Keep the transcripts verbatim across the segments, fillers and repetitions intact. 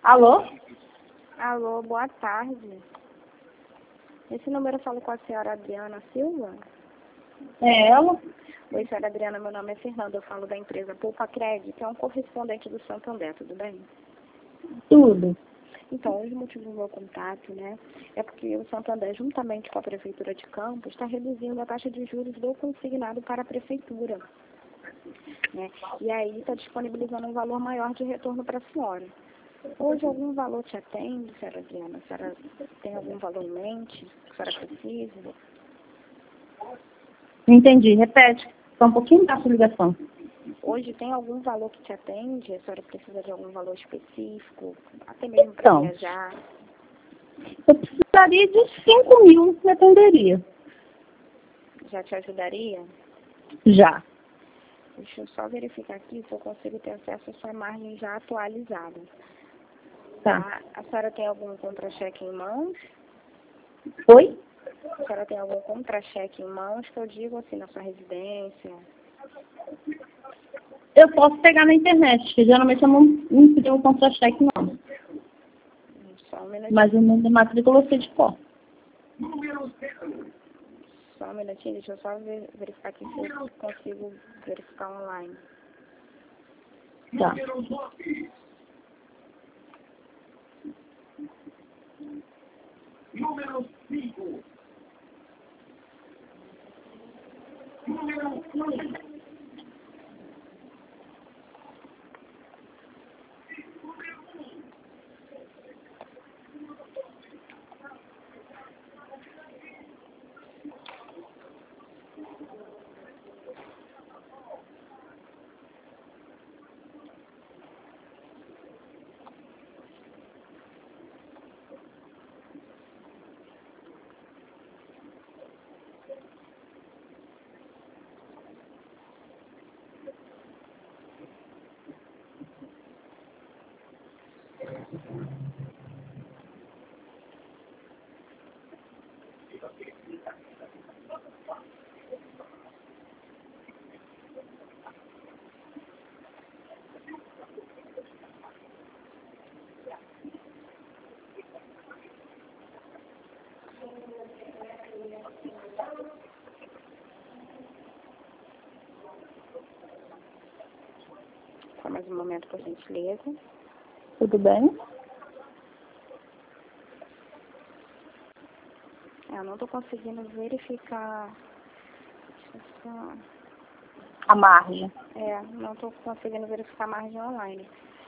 Alô? Alô, boa tarde. Esse número eu falo com a senhora Adriana Silva? É ela? Oi, senhora Adriana, meu nome é Fernanda, eu falo da empresa Poupa Crédito, que é um correspondente do Santander, tudo bem? Tudo. Então, hoje o motivo do meu contato, né, é porque o Santander, juntamente com a Prefeitura de Campos, está reduzindo a taxa de juros do consignado para a Prefeitura. Né? E aí está disponibilizando um valor maior de retorno para a senhora. Hoje algum valor te atende, senhora Adriana? A senhora tem algum valor em mente que a senhora precisa? Entendi. Repete. Só um pouquinho da sua ligação. Hoje tem algum valor que te atende? A senhora precisa de algum valor específico? Até mesmo para Então, viajar? eu precisaria de cinco mil, me atenderia. Já te ajudaria? Já. Deixa eu só verificar aqui se eu consigo ter acesso à sua margem já atualizada. Tá. A, a senhora tem algum contra-cheque em mãos? Oi? A senhora tem algum contra-cheque em mãos, que eu digo assim, na sua residência? Eu posso pegar na internet, que geralmente eu não, não pedi um contra-cheque, não. Só um minutinho. Mas o número de matrícula eu sei de qual. Só um minutinho, deixa eu só ver, verificar aqui se eu consigo verificar online. Tá. Número cinco. Número um. Só mais um momento, por gentileza. Tudo bem? Eu não estou conseguindo verificar. Deixa eu só... A margem. É, não estou conseguindo verificar a margem online.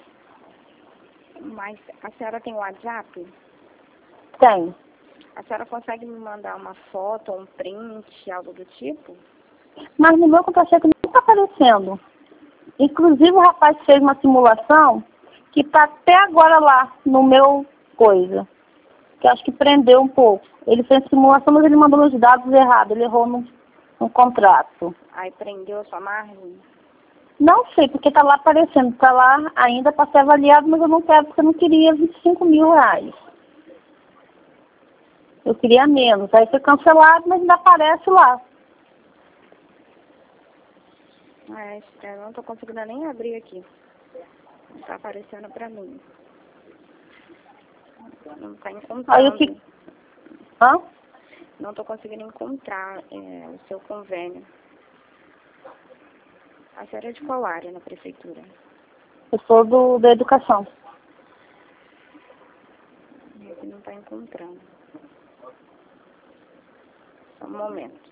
Mas a senhora tem WhatsApp? Tem. A senhora consegue me mandar uma foto, um print, algo do tipo? Mas no meu contra-cheque não está aparecendo. Inclusive o rapaz fez uma simulação que está até agora lá no meu coisa. Que acho que prendeu um pouco. Ele fez simulação, mas ele mandou os dados errados. Ele errou no, no contrato. Aí prendeu a sua margem? Não sei, porque está lá aparecendo. Está lá ainda para ser avaliado, mas eu não quero, porque eu não queria vinte e cinco mil reais. Eu queria menos. Aí foi cancelado, mas ainda aparece lá. É, eu não estou conseguindo nem abrir aqui. Está aparecendo para mim. Não está encontrando. Aí eu fico... Hã? Não estou conseguindo encontrar é, o seu convênio. A senhora é de qual área na prefeitura? Eu sou do, da educação. Aqui não está encontrando. Só um momento.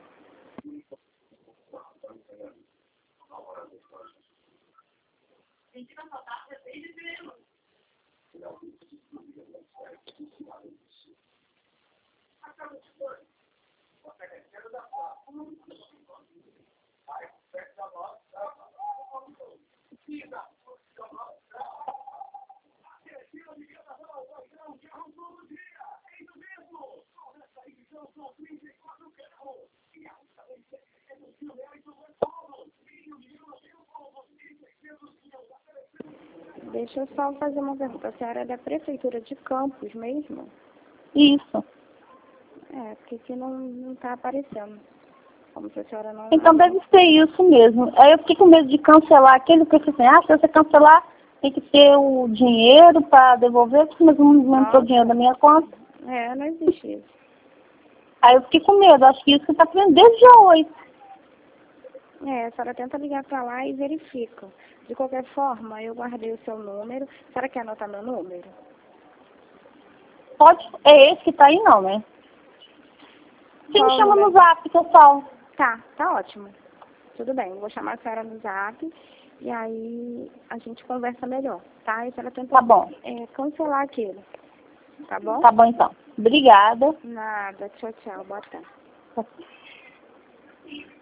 Deixa eu só fazer uma pergunta. A senhora é da prefeitura de Campos mesmo? Isso. É, porque aqui não está aparecendo. Como se a senhora não... Então deve ser isso mesmo. Aí eu fiquei com medo de cancelar aquele, porque eu falei assim, ah, se você cancelar, Tem que ter o dinheiro para devolver, mas não, não entrou dinheiro da minha conta. É, não existe isso. Aí eu fiquei com medo, acho que isso que tá prendendo desde dia oito. É, a senhora tenta ligar pra lá e verifica. De qualquer forma, eu guardei o seu número. A senhora quer anotar meu número? Pode, é esse que tá aí não, né? Você Qual me chama número? no zap, pessoal. Tá, tá ótimo. Tudo bem, eu vou chamar a senhora no zap e aí a gente conversa melhor, tá? E a senhora tenta Tá bom. é, cancelar aquilo, tá bom? Tá bom então. Obrigada. Nada, tchau, tchau, boa tarde.